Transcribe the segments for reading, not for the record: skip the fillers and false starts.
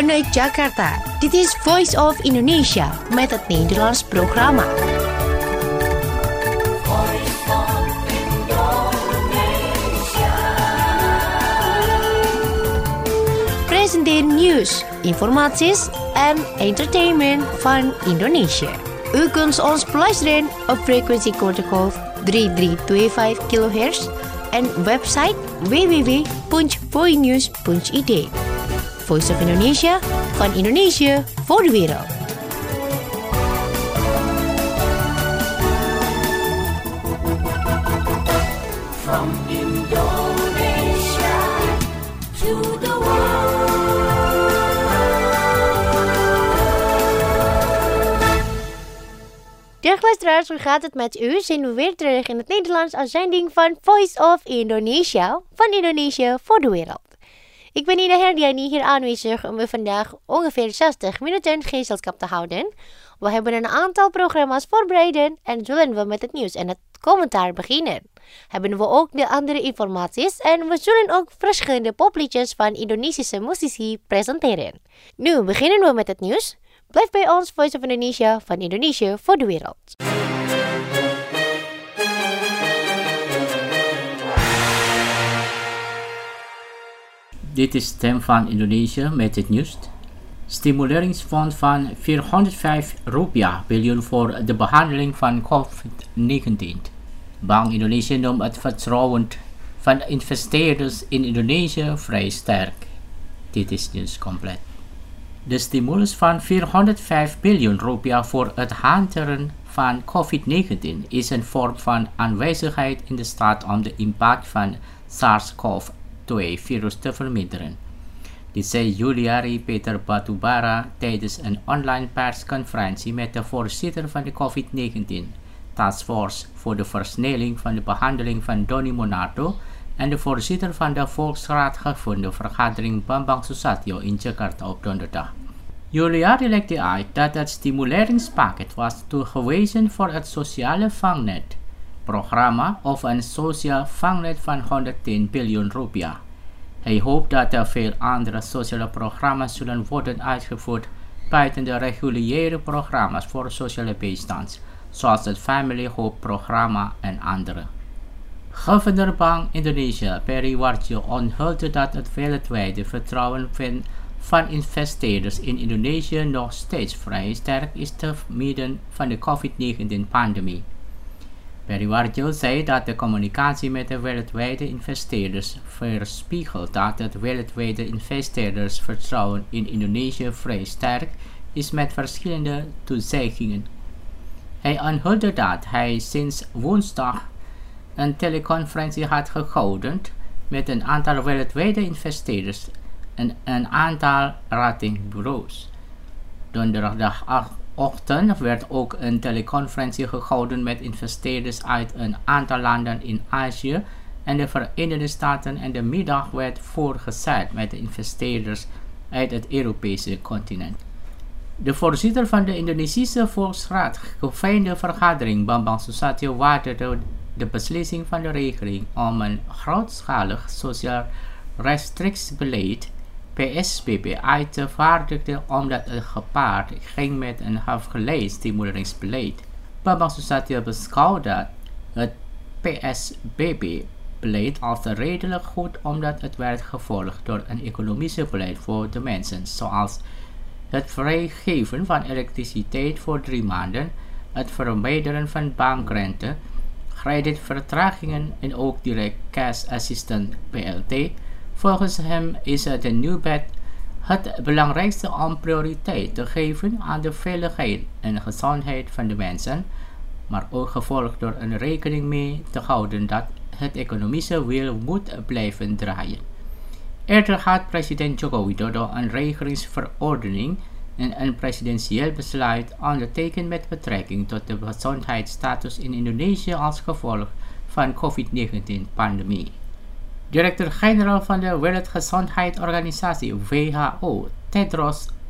vanuit Jakarta. Dit is Voice of Indonesia met het Nederlands programma. Presenteer nieuws, informaties en entertainment van Indonesië. U kunt ons beluisteren op frequentie kortgolf 3325 kHz en website www.voinews.id. Voice of Indonesia, van Indonesië voor de wereld. From Indonesia to the world. Dag luisteraars, hoe gaat het met u? Zijn we weer terug in het Nederlands uitzending van Voice of Indonesia, van Indonesië voor de wereld. Ik ben Ina Herdiani hier aanwezig om u vandaag ongeveer 60 minuten gezelschap te houden. We hebben een aantal programma's voorbereid en zullen we met het nieuws en het commentaar beginnen. Hebben we ook de andere informaties en we zullen ook verschillende popliedjes van Indonesische muzici presenteren. Nu beginnen we met het nieuws. Blijf bij ons, Voice of Indonesia, van Indonesië voor de wereld. Dit is Stem van Indonesië met het nieuws. Stimuleringsfonds van Rp405 biljoen voor de behandeling van COVID-19. Bank Indonesië noemt het vertrouwen van investeerders in Indonesië vrij sterk. Dit is nieuws compleet. De stimulus van Rp405 biljoen voor het hanteren van COVID-19 is een vorm van aanwezigheid in de staat om de impact van SARS-CoV-2-virus te verminderen. Dit zei Juliari Peter Batubara tijdens een online persconferentie met de voorzitter van de COVID-19 Taskforce voor de versnelling van de behandeling van Doni Monardo en de voorzitter van de Volksraadgevonden vergadering Bambang Susatyo in Jakarta op donderdag. Juliari legde uit dat het stimuleringspakket was toegewezen voor het sociale vangnet-programma of een sociaal vangnet van Rp110 biljoen. Hij hoopt dat er veel andere sociale programma's zullen worden uitgevoerd buiten de reguliere programma's voor sociale bijstand, zoals het Family Hope programma en andere. Gouverneur Bank Indonesië Peri Warjio onthulde dat het wereldwijde vertrouwen van investeerders in Indonesië nog steeds vrij sterk is te midden van de COVID-19-pandemie. Peri Warjio zei dat de communicatie met de wereldwijde investeerders weerspiegelt dat het wereldwijde investeerdersvertrouwen in Indonesië vrij sterk is met verschillende toezeggingen. Hij onthulde dat hij sinds woensdag een teleconferentie had gehouden met een aantal wereldwijde investeerders en een aantal ratingbureaus. Donderdagochtend werd ook een teleconferentie gehouden met investeerders uit een aantal landen in Azië en de Verenigde Staten en de middag werd voortgezet met de investeerders uit het Europese continent. De voorzitter van de Indonesische Volksraad gevonden vergadering Bambang Susatyo waardeerde de beslissing van de regering om een grootschalig sociaal restrictiebeleid PSBB uit te vaardigen omdat het gepaard ging met een afgeleid stimuleringsbeleid. Bambang Susatyo beschouwde het PSBB-beleid als redelijk goed omdat het werd gevolgd door een economische beleid voor de mensen, zoals het vrijgeven van elektriciteit voor 3 maanden, het verminderen van bankrente, kredietvertragingen en ook direct cash assistance BLT. Volgens hem is het nieuwe wet het belangrijkste om prioriteit te geven aan de veiligheid en gezondheid van de mensen, maar ook gevolgd door een rekening mee te houden dat het economische wiel moet blijven draaien. Eerder had president Joko Widodo een regeringsverordening en een presidentieel besluit ondertekend met betrekking tot de gezondheidsstatus in Indonesië als gevolg van COVID-19-pandemie. Directeur-generaal van de Wereldgezondheidsorganisatie WHO, Tedros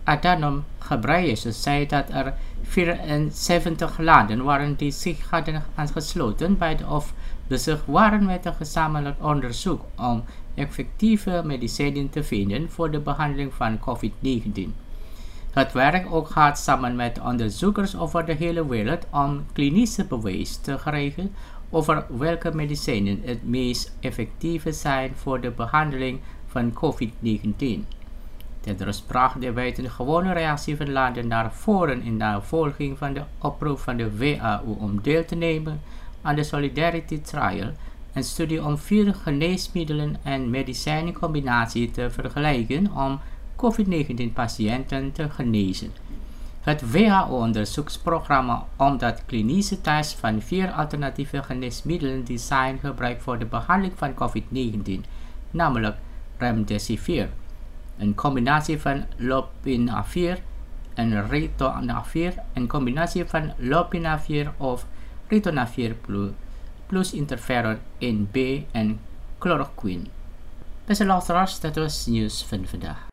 Adhanom Ghebreyesus zei dat er 74 landen waren die zich hadden aangesloten bij of bezig waren met een gezamenlijk onderzoek om effectieve medicijnen te vinden voor de behandeling van COVID-19. Het werk ook gaat samen met onderzoekers over de hele wereld om klinische bewijs te krijgen over welke medicijnen het meest effectief zijn voor de behandeling van COVID-19. Tedros bracht de buitengewone reactie van landen naar voren in navolging van de oproep van de WHO om deel te nemen aan de Solidarity Trial, een studie om 4 geneesmiddelen en medicijnencombinatie te vergelijken om COVID-19-patiënten te genezen. Het WHO-onderzoeksprogramma omdat klinische tests van 4 alternatieve geneesmiddelen die zijn gebruikt voor de behandeling van COVID-19, namelijk Remdesivir, een combinatie van Lopinavir en Ritonavir, een combinatie van Lopinavir of Ritonavir plus interferon 1B en chloroquine. Beste luisteraars, dat was nieuws van vandaag.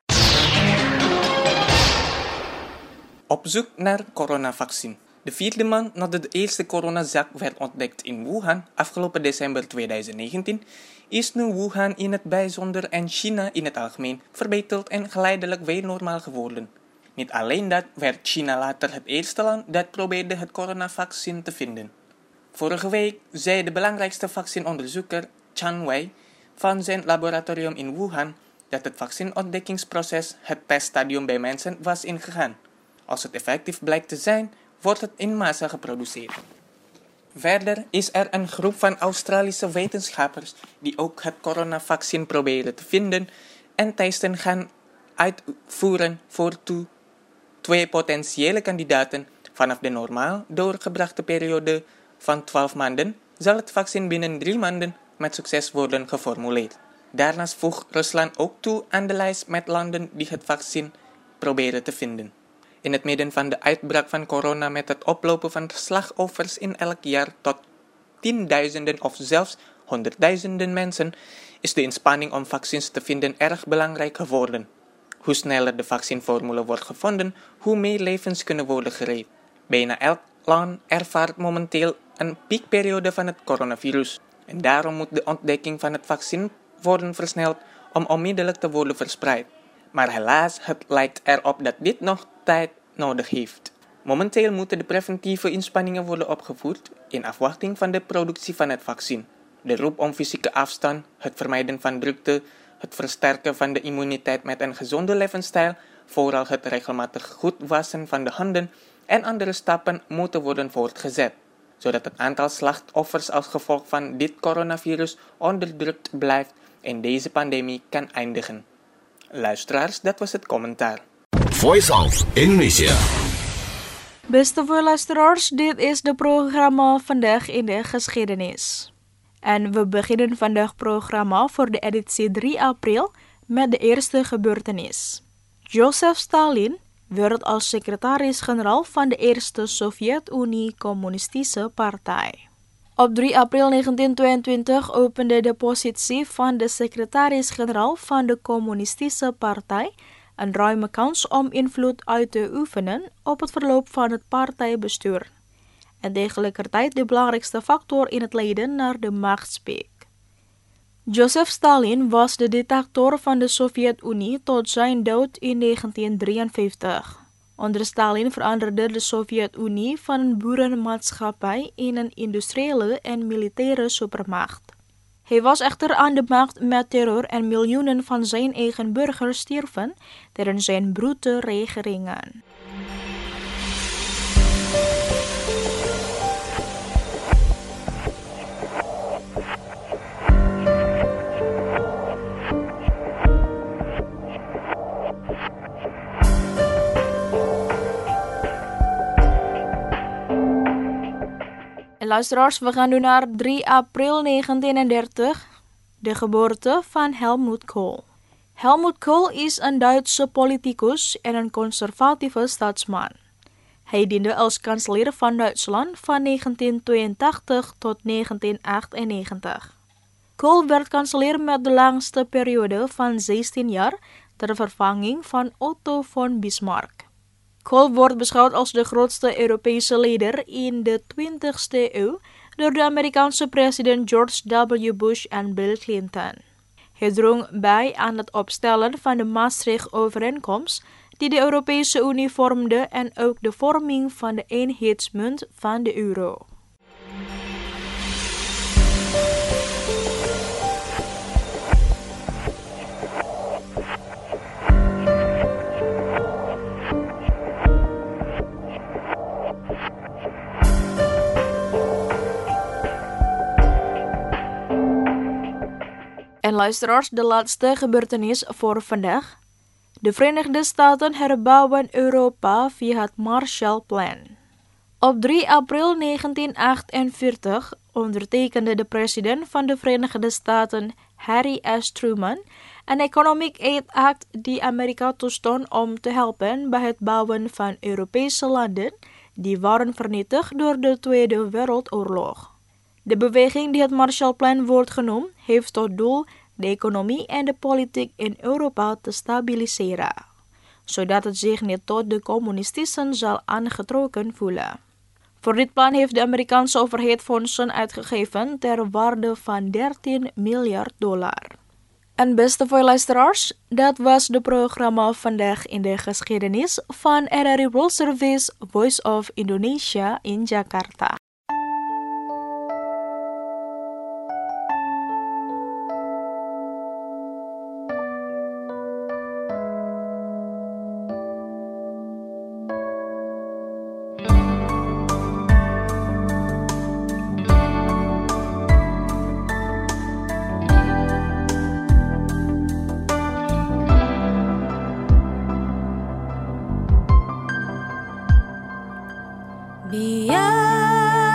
Op zoek naar coronavaccin. De 4e man nadat de eerste coronazaak werd ontdekt in Wuhan afgelopen december 2019, is nu Wuhan in het bijzonder en China in het algemeen verbeterd en geleidelijk weer normaal geworden. Niet alleen dat, werd China later het eerste land dat probeerde het coronavaccin te vinden. Vorige week zei de belangrijkste vaccinonderzoeker Chen Wei van zijn laboratorium in Wuhan dat het vaccinontdekkingsproces het teststadium bij mensen was ingegaan. Als het effectief blijkt te zijn, wordt het in massa geproduceerd. Verder is er een groep van Australische wetenschappers die ook het coronavaccin proberen te vinden en testen gaan uitvoeren voor 2 potentiële kandidaten. Vanaf de normaal doorgebrachte periode van 12 maanden zal het vaccin binnen 3 maanden met succes worden geformuleerd. Daarnaast voegt Rusland ook toe aan de lijst met landen die het vaccin proberen te vinden. In het midden van de uitbraak van corona met het oplopen van slachtoffers in elk jaar tot 10.000 of zelfs 100.000 mensen, is de inspanning om vaccins te vinden erg belangrijk geworden. Hoe sneller de vaccinformule wordt gevonden, hoe meer levens kunnen worden gered. Bijna elk land ervaart momenteel een piekperiode van het coronavirus. En daarom moet de ontdekking van het vaccin worden versneld om onmiddellijk te worden verspreid. Maar helaas, het lijkt erop dat dit nog tijd nodig heeft. Momenteel moeten de preventieve inspanningen worden opgevoerd in afwachting van de productie van het vaccin. De roep om fysieke afstand, het vermijden van drukte, het versterken van de immuniteit met een gezonde levensstijl, vooral het regelmatig goed wassen van de handen en andere stappen moeten worden voortgezet, zodat het aantal slachtoffers als gevolg van dit coronavirus onderdrukt blijft en deze pandemie kan eindigen. Luisteraars, dat was het commentaar. Voice of Indonesia. Beste luisteraars, dit is de programma Vandaag in de Geschiedenis. En we beginnen vandaag programma voor de editie 3 april met de eerste gebeurtenis. Joseph Stalin werd als secretaris-generaal van de Eerste Sovjet-Unie Communistische Partij. Op 3 april 1922 opende de positie van de secretaris-generaal van de Communistische Partij een ruime kans om invloed uit te oefenen op het verloop van het partijbestuur. En tegelijkertijd de belangrijkste factor in het leiden naar de machtspiek. Joseph Stalin was de dictator van de Sovjet-Unie tot zijn dood in 1953. Onder Stalin veranderde de Sovjet-Unie van een boerenmaatschappij in een industriële en militaire supermacht. Hij was echter aan de macht met terror en miljoenen van zijn eigen burgers stierven tijdens zijn brute regeringen. Luisteraars, we gaan nu naar 3 april 1930, de geboorte van Helmut Kohl. Helmut Kohl is een Duitse politicus en een conservatieve staatsman. Hij diende als kanselier van Duitsland van 1982 tot 1998. Kohl werd kanselier met de langste periode van 16 jaar ter vervanging van Otto von Bismarck. Kohl wordt beschouwd als de grootste Europese leider in de 20e eeuw door de Amerikaanse president George W. Bush en Bill Clinton. Hij drong bij aan het opstellen van de Maastricht-overeenkomst die de Europese Unie vormde en ook de vorming van de eenheidsmunt van de euro. En luisteraars, de laatste gebeurtenis voor vandaag. De Verenigde Staten herbouwen Europa via het Marshallplan. Op 3 april 1948 ondertekende de president van de Verenigde Staten, Harry S. Truman, een Economic Aid Act die Amerika toestond om te helpen bij het bouwen van Europese landen die waren vernietigd door de Tweede Wereldoorlog. De beweging die het Marshallplan wordt genoemd, heeft tot doel de economie en de politiek in Europa te stabiliseren, zodat het zich niet tot de communisten zal aangetrokken voelen. Voor dit plan heeft de Amerikaanse overheid fondsen uitgegeven ter waarde van $13 miljard. En beste luisteraars, dat was de programma Vandaag in de Geschiedenis van RRI World Service Voice of Indonesia in Jakarta. Biar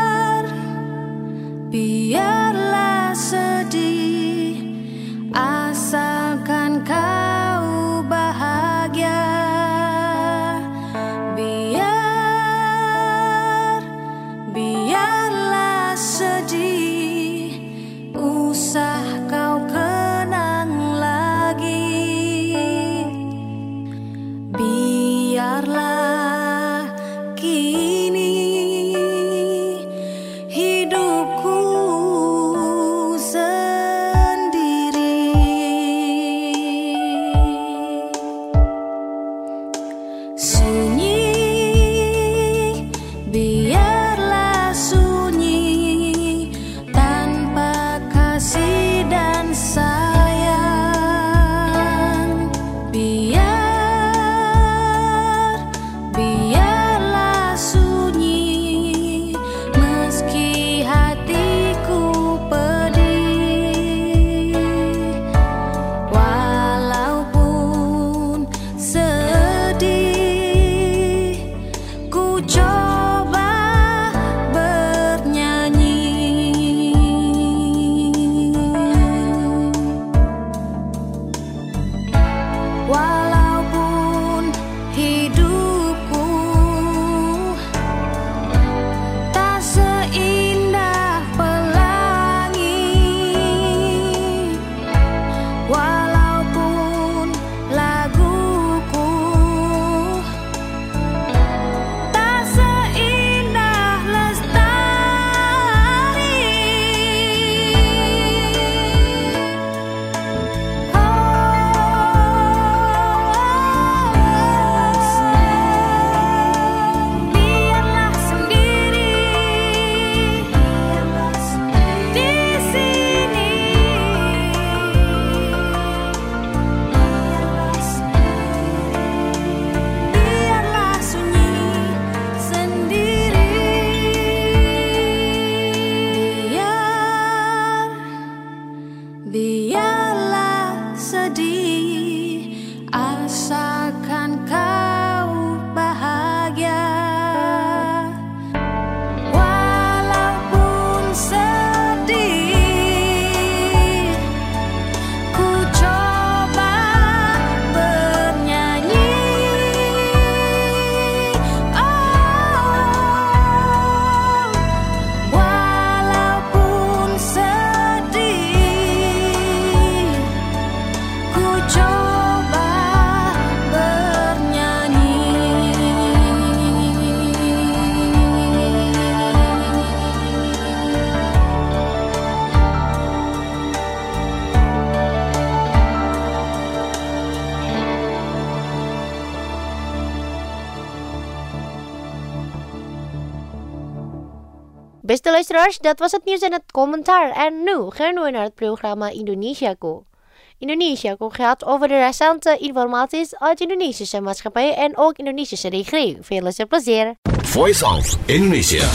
Beste luisteraars, dat was het nieuws en het commentaar. En nu gaan we naar het programma Indonesiaku. Indonesiaku gaat over de recente informaties uit Indonesische maatschappij en ook Indonesische regering. Veel luisterplezier. Voice of Indonesia.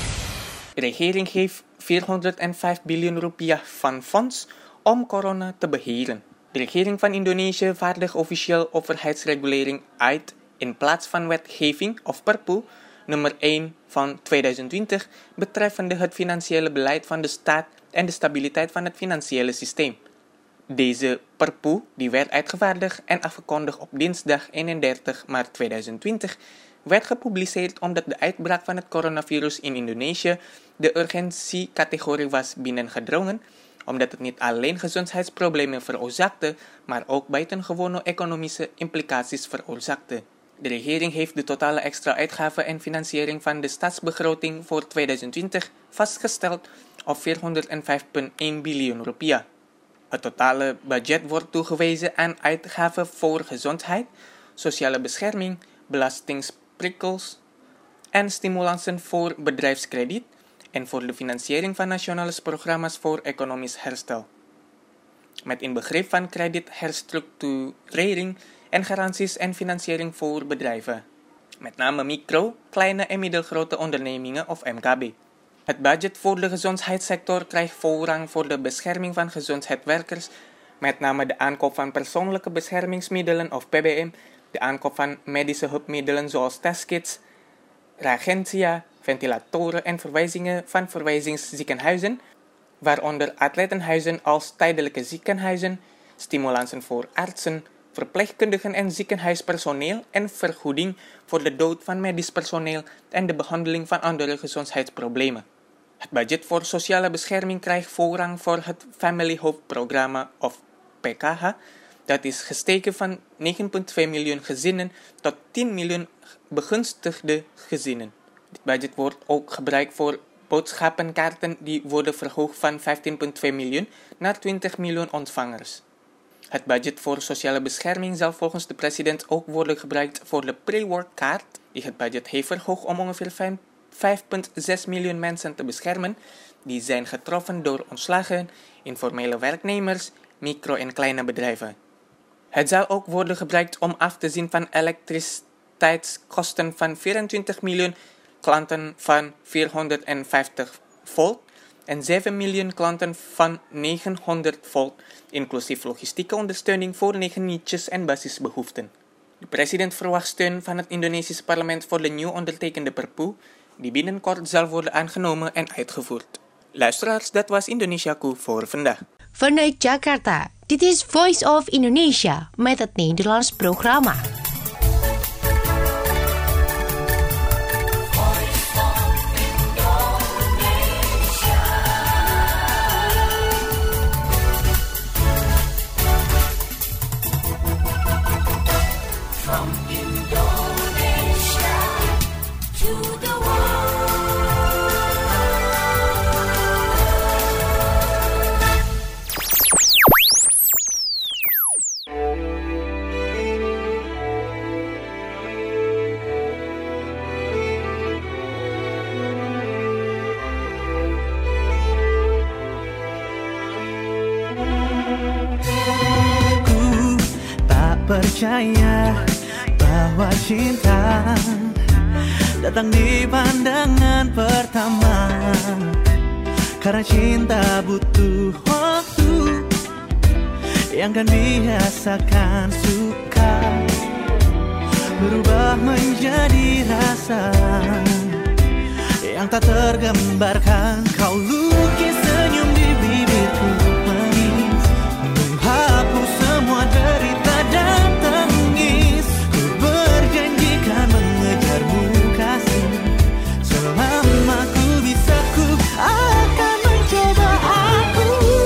De regering geeft 405 biljoen rupiah van fonds om corona te beheren. De regering van Indonesië vaardigt officieel overheidsregulering uit in plaats van wetgeving of Perpu nummer 1 van 2020 betreffende het financiële beleid van de staat en de stabiliteit van het financiële systeem. Deze Perpu, die werd uitgevaardigd en afgekondigd op dinsdag 31 maart 2020, werd gepubliceerd omdat de uitbraak van het coronavirus in Indonesië de urgentiecategorie was binnengedrongen, omdat het niet alleen gezondheidsproblemen veroorzaakte, maar ook buitengewone economische implicaties veroorzaakte. De regering heeft de totale extra uitgaven en financiering van de staatsbegroting voor 2020 vastgesteld op 405,1 biljoen rupiah. Het totale budget wordt toegewezen aan uitgaven voor gezondheid, sociale bescherming, belastingsprikkels en stimulansen voor bedrijfskrediet en voor de financiering van nationale programma's voor economisch herstel. Met inbegrip van kredietherstructurering en garanties en financiering voor bedrijven. Met name micro, kleine en middelgrote ondernemingen of MKB. Het budget voor de gezondheidssector krijgt voorrang voor de bescherming van gezondheidswerkers, met name de aankoop van persoonlijke beschermingsmiddelen of PBM, de aankoop van medische hulpmiddelen zoals testkits, reagentia, ventilatoren en verwijzingen van verwijzingsziekenhuizen, waaronder atletenhuizen als tijdelijke ziekenhuizen, stimulansen voor artsen, verpleegkundigen en ziekenhuispersoneel en vergoeding voor de dood van medisch personeel en de behandeling van andere gezondheidsproblemen. Het budget voor sociale bescherming krijgt voorrang voor het Family Hope Programma of PKH, dat is gestegen van 9,2 miljoen gezinnen tot 10 miljoen begunstigde gezinnen. Dit budget wordt ook gebruikt voor boodschappenkaarten die worden verhoogd van 15,2 miljoen naar 20 miljoen ontvangers. Het budget voor sociale bescherming zal volgens de president ook worden gebruikt voor de pre-work-kaart, die het budget heeft verhoogd om ongeveer 5,6 miljoen mensen te beschermen, die zijn getroffen door ontslagen, informele werknemers, micro- en kleine bedrijven. Het zal ook worden gebruikt om af te zien van elektriciteitskosten van 24 miljoen klanten van 450 volt en 7 miljoen klanten van 900 volt, inclusief logistieke ondersteuning voor 9 niches en basisbehoeften. De president verwacht steun van het Indonesische parlement voor de nieuw ondertekende Perpu, die binnenkort zal worden aangenomen en uitgevoerd. Luisteraars, dat was Indonesiaku voor vandaag. Vanuit Jakarta, dit is Voice of Indonesia met het Nederlands programma. Percaya bahwa cinta datang di pandangan pertama, karena cinta butuh waktu yang kan biasakan suka berubah menjadi rasa yang tak tergambarkan. Kau lukis senyum di bibirku manis, menghapus semua derita dan tangis. Ku berjanjikan mengejarmu kasih, selama ku bisa ku akan mencoba. Aku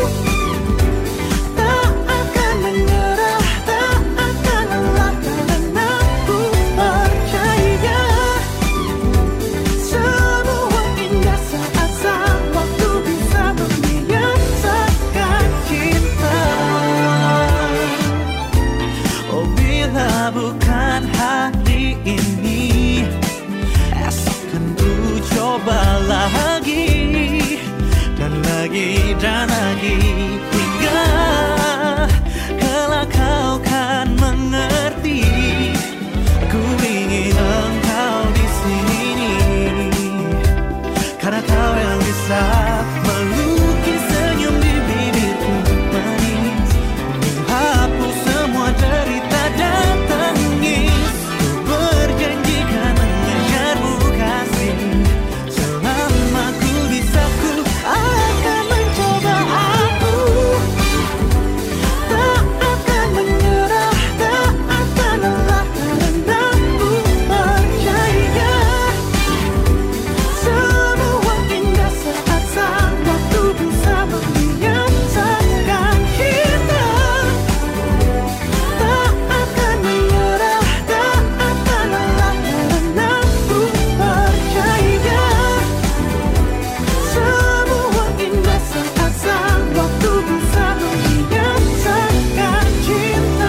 tak akan menyerah, tak akan lelah, karena ku percaya semua indah saat waktu lagi dan lagi hingga kelak kau kan mengerti. Ku ingin engkau di sini karena kau yang bisa melukis senyum di bibirku manis, menghapus semua derita dan tangis. Ku berjanji kan mengejarmu kasih, selama ku bisa ku akan mencoba. Aku tak akan menyerah, tak akan lelah karena ku percaya semua indah saat sang waktu bisa menyatakan kita. Tak akan menyerah, tak akan lelah karena ku percaya semua indah saat sang waktu bisa menyatakan cinta.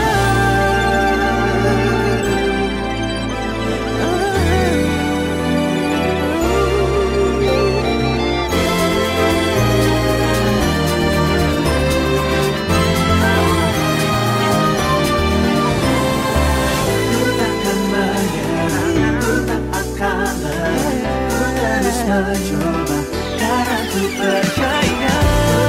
Ku takkan menyerah, ku tak akan lelah, ku terus mencoba karena ku percaya.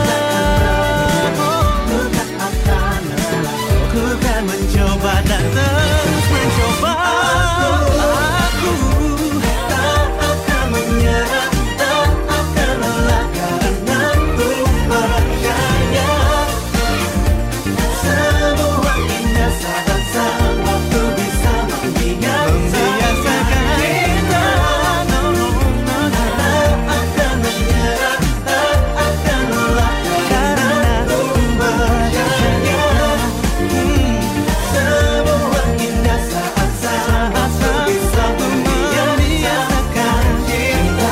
Ku tak akan lelah, ku kan mencoba dan terus mencoba. Aku tak akan menyerah, tak akan lelah karena ku percaya semua indah saat sang waktu bisa membiasakan kita. Tak akan menyerah, tak akan lelah karena ku percaya semua indah saat sang waktu bisa membiasakan kita.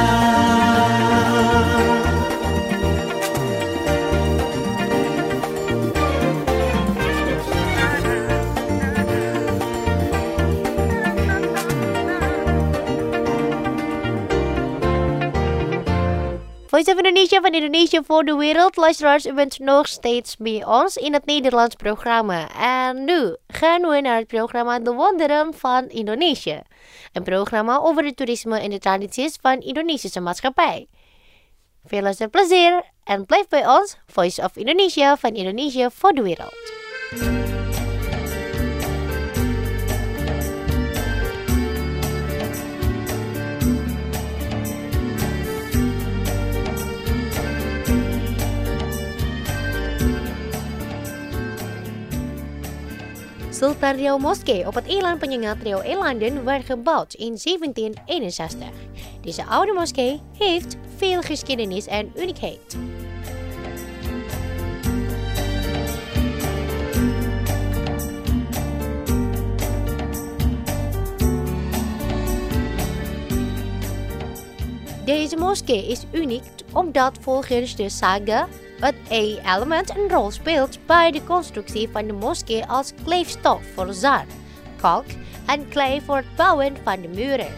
Voice of Indonesia van Indonesia voor de wereld. Luisteraars, u bent nog steeds bij ons in het Nederlands programma. En nu gaan we naar het programma De Wonderen van Indonesië. Een programma over het toerisme en de tradities van Indonesische maatschappij. Veel luisterplezier en blijf bij ons. Voice of Indonesia van Indonesia voor de wereld. Sultan Riau Moskee op het eiland Penyengat Riau-eilanden werd gebouwd in 1761. Deze oude moskee heeft veel geschiedenis en uniekheid. Deze moskee is uniek omdat volgens de saga het element een rol speelt bij de constructie van de moskee als kleefstof voor zand, kalk en klei voor het bouwen van de muren.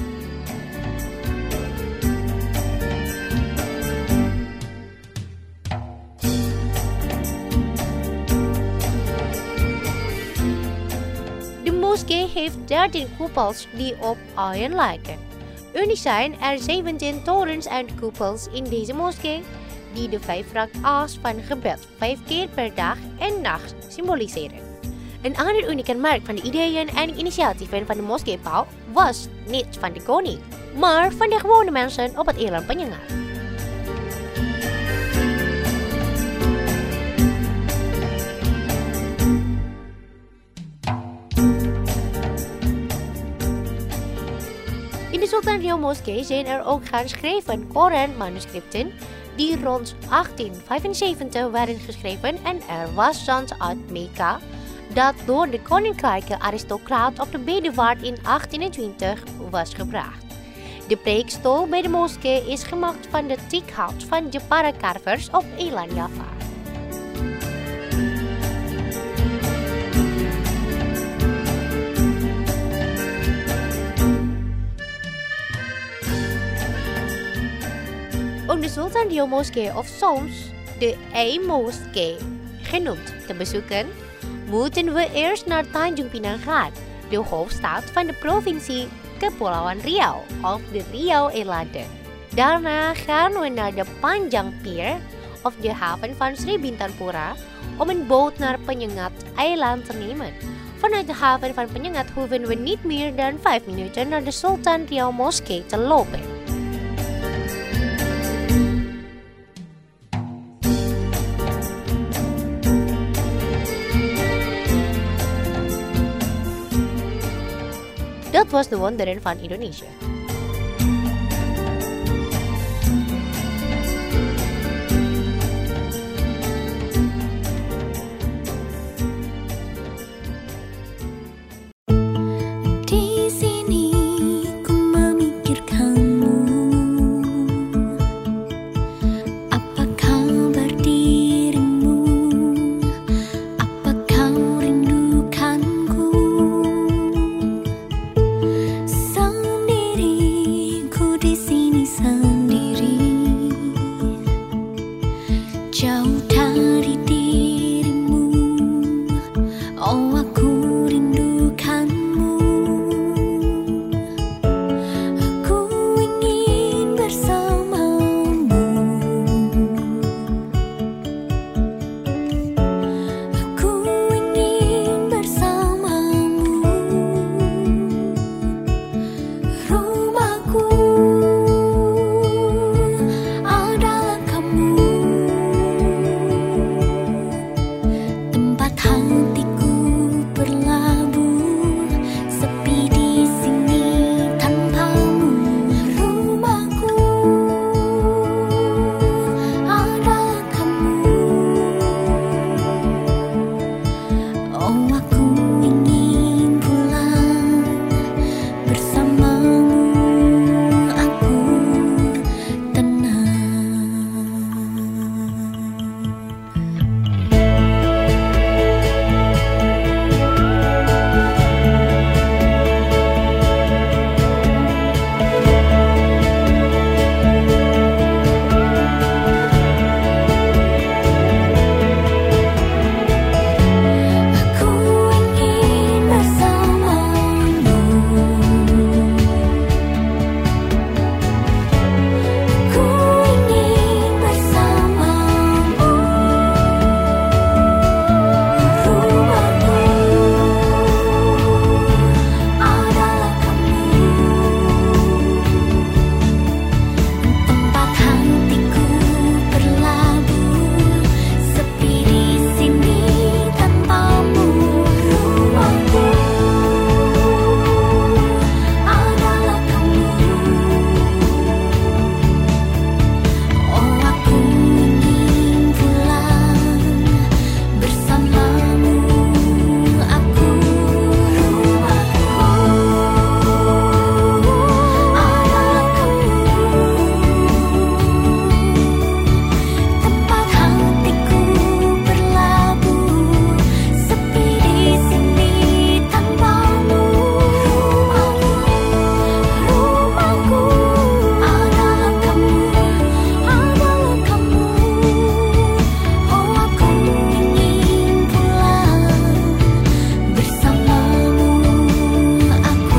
De moskee heeft 13 koepels die op uien lijken. Uniek zijn er 17 torens en koepels in deze moskee die de 5 rak'ahs van gebed 5 keer per dag en nacht symboliseren. Een ander uniek kenmerk van de ideeën en initiatieven van de moskeebouw was niet van de koning, maar van de gewone mensen op het eiland Penyengat. In de Sultan Riau Moskee zijn er ook geschreven Koran-manuscripten die rond 1875 werden geschreven en er was zand uit Mekka dat door de koninklijke aristocraat op de bedevaart in 1820 was gebracht. De preekstoel bij de moskee is gemaakt van de teakhout van de parakarvers op eiland Java. Om de Sultan Rio Moskee of soms de Ei-Moskee genoemd te bezoeken, moeten we eerst naar Tanjung Pinang gaan, de hoofdstad van de provincie Kepulauan Riau of de Riau-eilanden. Daarna gaan we naar de Panjang Pier of de haven van Sri Bintangpura om een boot naar Penyengat-eiland te nemen. Vanuit de haven van Penyengat hoeven we niet meer dan 5 minuten naar de Sultan Rio Moskee te lopen. Dat was de wonderen van Indonesië. Di sini ku memikirkanmu. Apa kabar dirimu? Apa kau rindukanku? Sendiriku di sini sendiri, jauh dari dirimu. Oh, aku rindukanmu. Aku ingin bersamamu. Aku ingin bersamamu. Rumahku adalah kamu, tempat hatiku berlabuh, sepi di sini tanpamu. Rumahku adalah kamu. Oh, aku ingin pulang bersamamu. Aku tenang. Aku ingin bersamamu. Aku ingin bersamamu. Rumahku adalah kamu, tempat hatiku berlabuh, sepi di sini tanpamu. Rumahku adalah kamu. Oh, aku ingin pulang bersamamu. Aku rumahku adalah kamu, tempat hatiku berlabuh, sepi di sini tanpamu. Rumahku adalah kamu, adalah kamu. Oh, aku ingin pulang bersamamu. Aku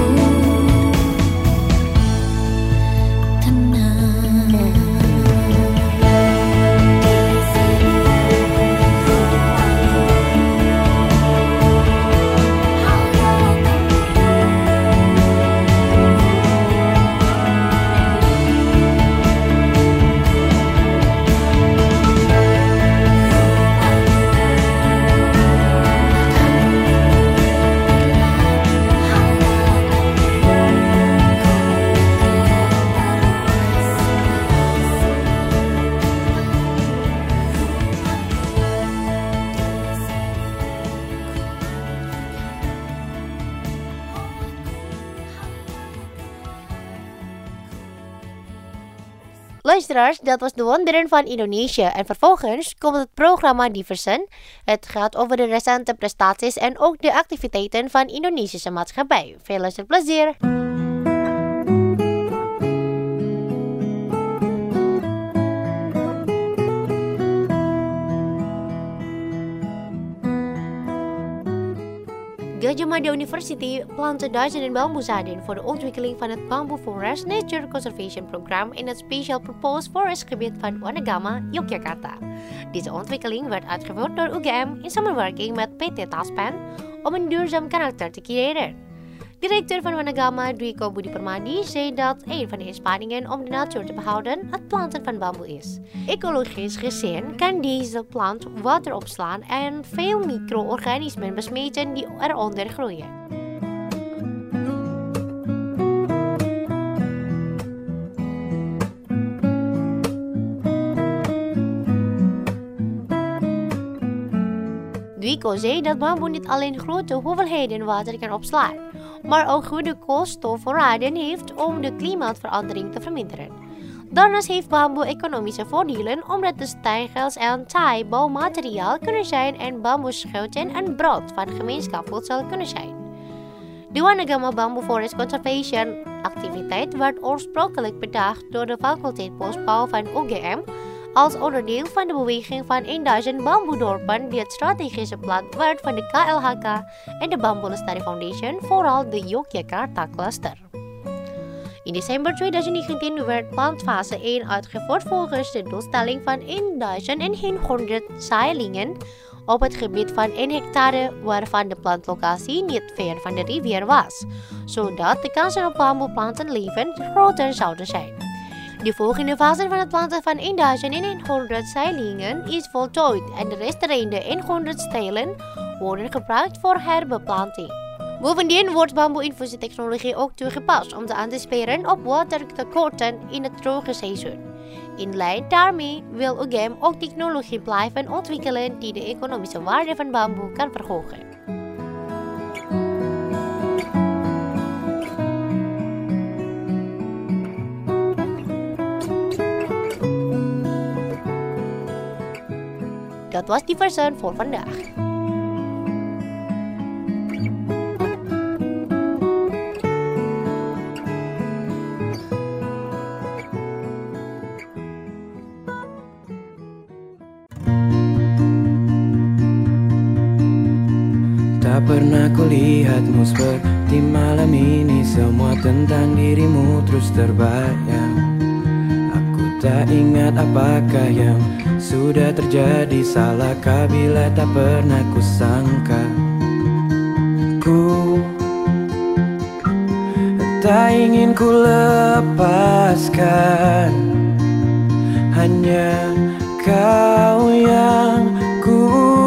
Luisteraars, dat was de wonderen van Indonesië. En vervolgens komt het programma Diversen. Het gaat over de recente prestaties en ook de activiteiten van Indonesische maatschappij. Veel luisterplezier! Gadjah Mada University planten duizenden bamboezaden voor de ontwikkeling van het Bamboo Forest Nature Conservation Program in het Special Purpose Forestgebied van Wanagama, Yogyakarta. Deze ontwikkeling werd uitgevoerd door UGM in samenwerking met PT Taspen om een duurzaam karakter te creëren. Directeur van Wanagama, Dwiko Budi Permadi, zei dat een van de inspanningen om de natuur te behouden het planten van bamboe is. Ecologisch gezien kan deze plant water opslaan en veel micro-organismen besmeten die eronder groeien. Dwiko zei dat bamboe niet alleen grote hoeveelheden water kan opslaan, maar ook goede koolstofvoorraden heeft om de klimaatverandering te verminderen. Daarnaast heeft bamboe economische voordelen omdat de stijgels en taai bouwmateriaal kunnen zijn en bamboeschoten een brood van gemeenschapsvoedsel kunnen zijn. De Wanagama Bamboo Forest Conservation activiteit werd oorspronkelijk bedacht door de faculteit bosbouw van UGM als onderdeel van de beweging van 1000 bamboedorpen die het strategische plan werd van de KLHK en de Bamboo Study Foundation, vooral de Yogyakarta cluster. In december 2019 werd plantfase 1 uitgevoerd volgens de doelstelling van 1100 zeilingen op het gebied van 1 hectare waarvan de plantlocatie niet ver van de rivier was, zodat de kansen op bamboeplantenleven groter zouden zijn. De volgende fase van het planten van 1100 zeilingen is voltooid en de resterende 100 stelen worden gebruikt voor herbeplanting. Bovendien wordt bamboe-infusietechnologie ook toegepast om te anticiperen op watertekorten in het droge seizoen. In lijn daarmee wil UGM ook technologie blijven ontwikkelen die de economische waarde van bamboe kan verhogen. Dat was die versen voor vandaag. Tak pernah kulihatmu seperti malam ini. Semua tentang dirimu terus terbayang. Aku tak ingat apakah yang sudah terjadi. Salahkah bila tak pernah kusangka. Ku tak ingin ku lepaskan. Hanya kau yang ku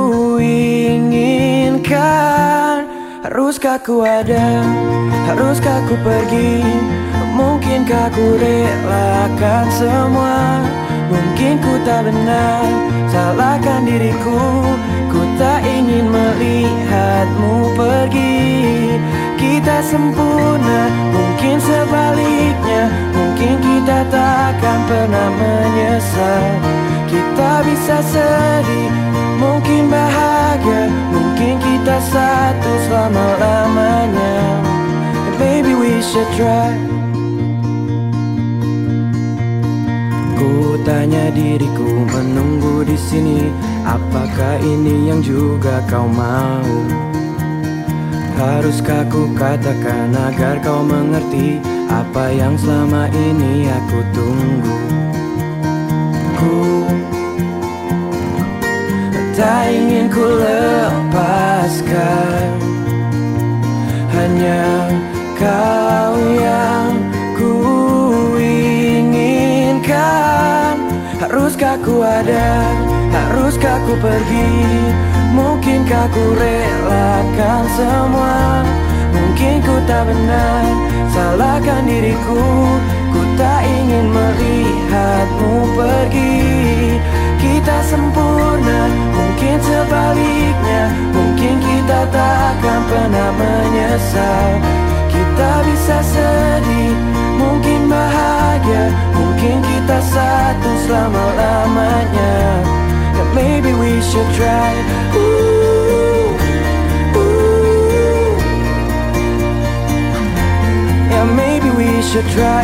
inginkan. Haruskah ku ada, haruskah ku pergi? Mungkinkah ku relakan semua? Mungkin ku tak benar, salahkan diriku. Ku tak ingin melihatmu pergi. Kita sempurna, mungkin sebaliknya. Mungkin kita takkan pernah menyesal. Kita bisa sedih, mungkin bahagia. Mungkin kita satu selama-lamanya. Baby, we should try. Ku tanya diriku menunggu di sini. Apakah ini yang juga kau mau? Haruskah ku katakan agar kau mengerti apa yang selama ini aku tunggu? Ku tak ingin ku lepaskan. Hanya kau yang ku inginkan. Haruskah ku ada, haruskah ku pergi? Mungkinkah ku relakan semua? Mungkin ku tak benar, salahkan diriku. Ku tak ingin melihatmu pergi. Kita sempurna, mungkin sebaliknya. Mungkin kita takkan pernah menyesal. Kita bisa sedih, mungkin bahagia. Mungkin kita satu selama-lamanya. And maybe we should try. Yeah, maybe we should try.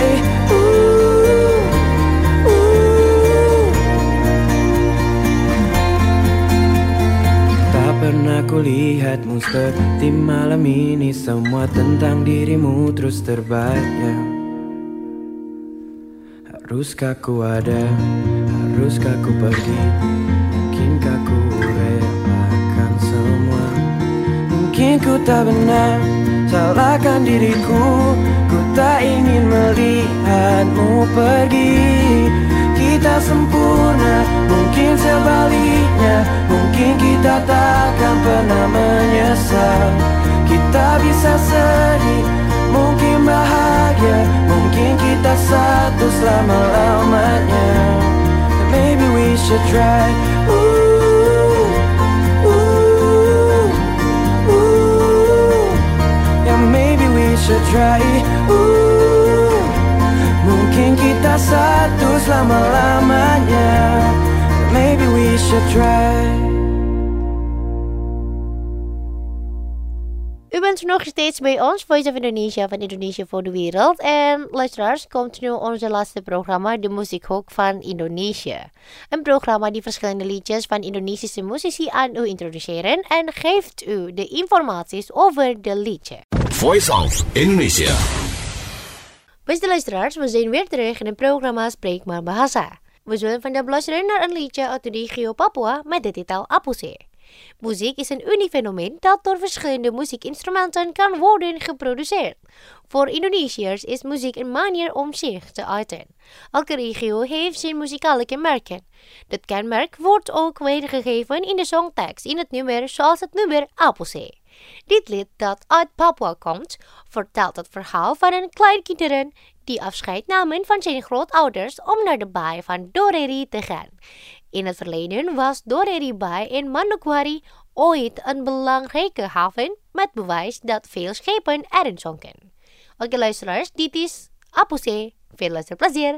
Tak pernah ku kulihatmu seperti malam ini. Semua tentang dirimu terus terbayang. Haruskah ku ada, haruskah ku pergi? Mungkinkah ku relakan semua? Mungkin ku tak benar, salahkan diriku. Ku tak ingin melihatmu pergi. Kita sempurna, mungkin sebaliknya. Mungkin kita takkan pernah menyesal. Kita bisa sedih, mungkin bahagia. Mungkin kita satu selama-lamanya. Maybe we should try. Yeah, maybe we should try. Mungkin kita satu selama-lamanya. Maybe we should try. U bent nog steeds bij ons, Voice of Indonesia van Indonesië voor de Wereld. En luisteraars, komt nu onze laatste programma, de Muziekhoek van Indonesië. Een programma die verschillende liedjes van Indonesische muzici aan u introduceren en geeft u de informaties over de liedje. Voice of Indonesia. Beste luisteraars, we zijn weer terug in het programma Spreek maar Bahasa. We zullen vandaag luisteren naar een liedje uit de regio Papua met de titel Apuse. Muziek is een uniek fenomeen dat door verschillende muziekinstrumenten kan worden geproduceerd. Voor Indonesiërs is muziek een manier om zich te uiten. Elke regio heeft zijn muzikale kenmerken. Dit kenmerk wordt ook weergegeven in de songtekst in het nummer, zoals het nummer Apuse. Dit lied dat uit Papua komt, vertelt het verhaal van een kleinkinderen die afscheid namen van zijn grootouders om naar de baai van Doreri te gaan. In het verleden was Doreri Baai in Manokwari ooit een belangrijke haven met bewijs dat veel schepen erin zonken. Oké luisteraars, dit is Apuse. Veel luisterplezier.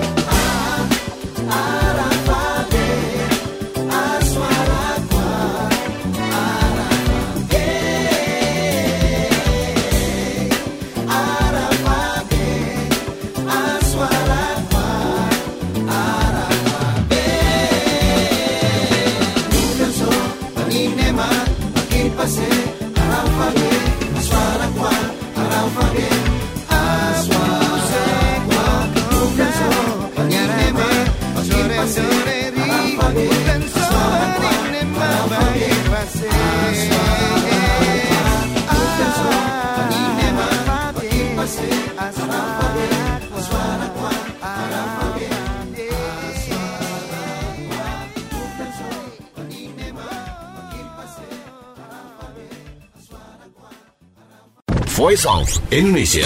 Arafade, aswara kwa Voice of Indonesia.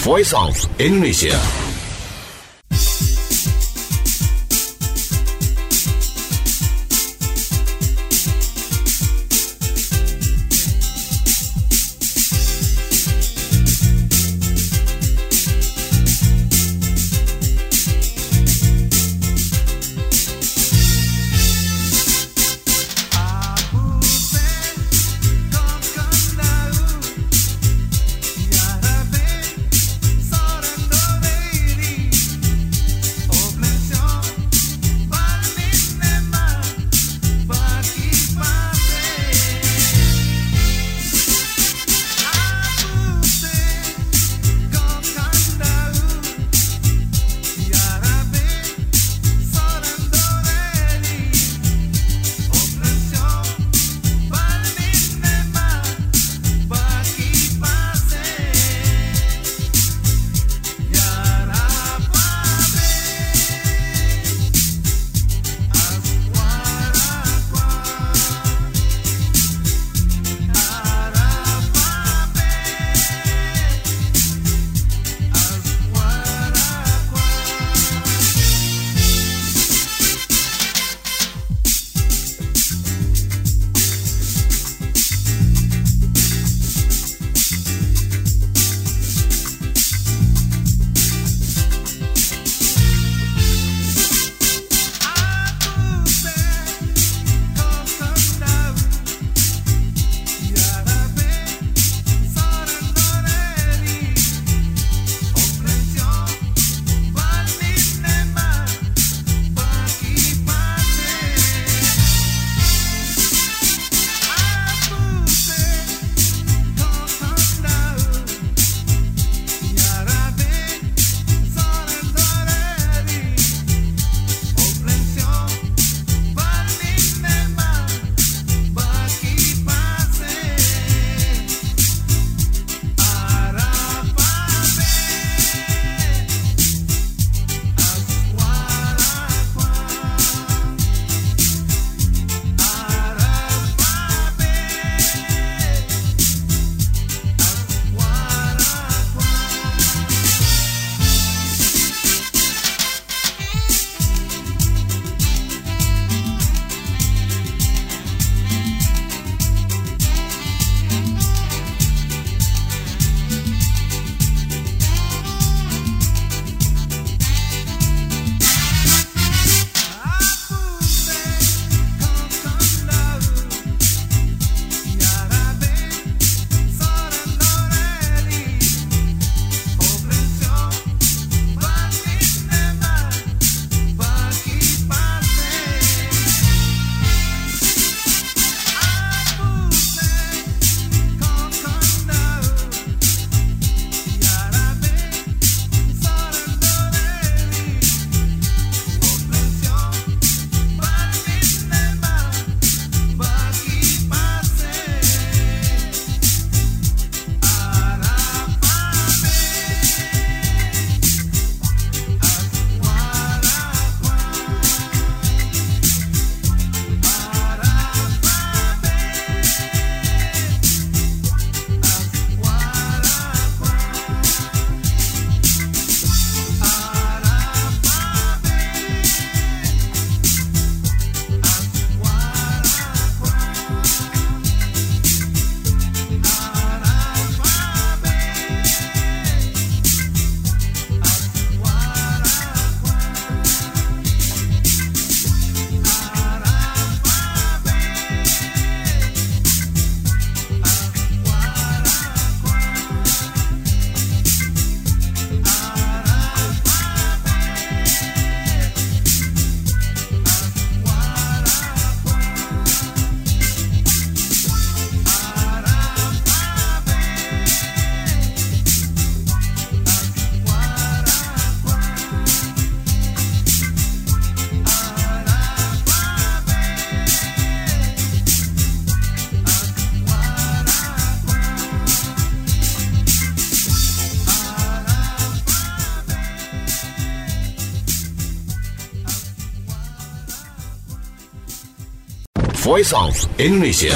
Voice of Indonesia. Voice of Indonesia.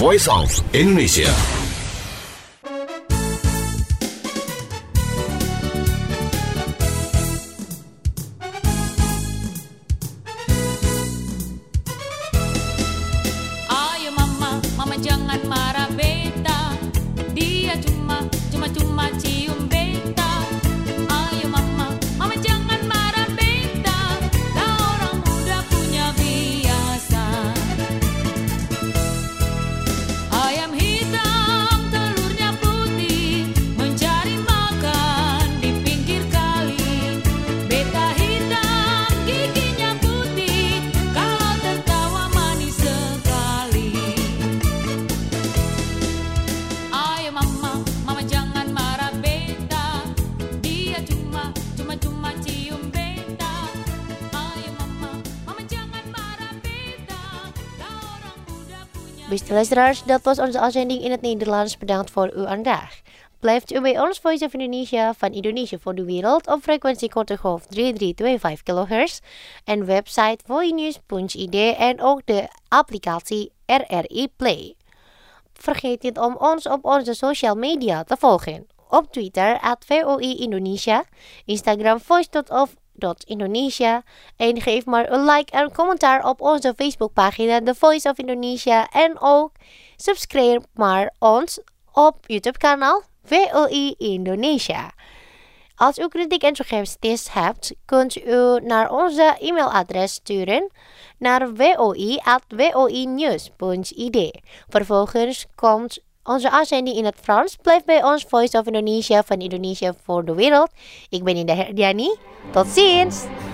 Voice of Indonesia. Ayo mama, mama jangan marah beta. Dia cuma cium beta. Ayo mama, mama jangan marah beta. Lah orang muda punya biasa. Ayam hitam, telurnya putih, mencari makan di pinggir kali. Beta hitam, giginya putih, kalau tertawa manis sekali. Ayo mama, mama jangan marah beta. Dia cuma cium beta. Ayo mama, mama jangan marah beta. Lah orang muda punya. Beste luisteraars, dat was onze uitzending in het Nederlands. Bedankt voor uw aandacht. Blijft u bij ons Voice of Indonesia van Indonesië voor de wereld op frequentie korte golf 3325 kHz en website voinews.id en ook de applicatie RRI Play. Vergeet niet om ons op onze social media te volgen. Op Twitter @VOI Indonesia, Instagram voice.of.Indonesia en geef maar een like en commentaar op onze Facebookpagina The Voice of Indonesia en ook subscribe maar ons op YouTube kanaal VOI Indonesia. Als u kritiek en suggesties hebt, kunt u naar onze e-mailadres sturen naar voi@voinews.id. Vervolgens komt onze uitzending in het Frans. Blijf bij ons Voice of Indonesia van Indonesië voor de wereld. Ik ben Indah Herdiani. Tot ziens!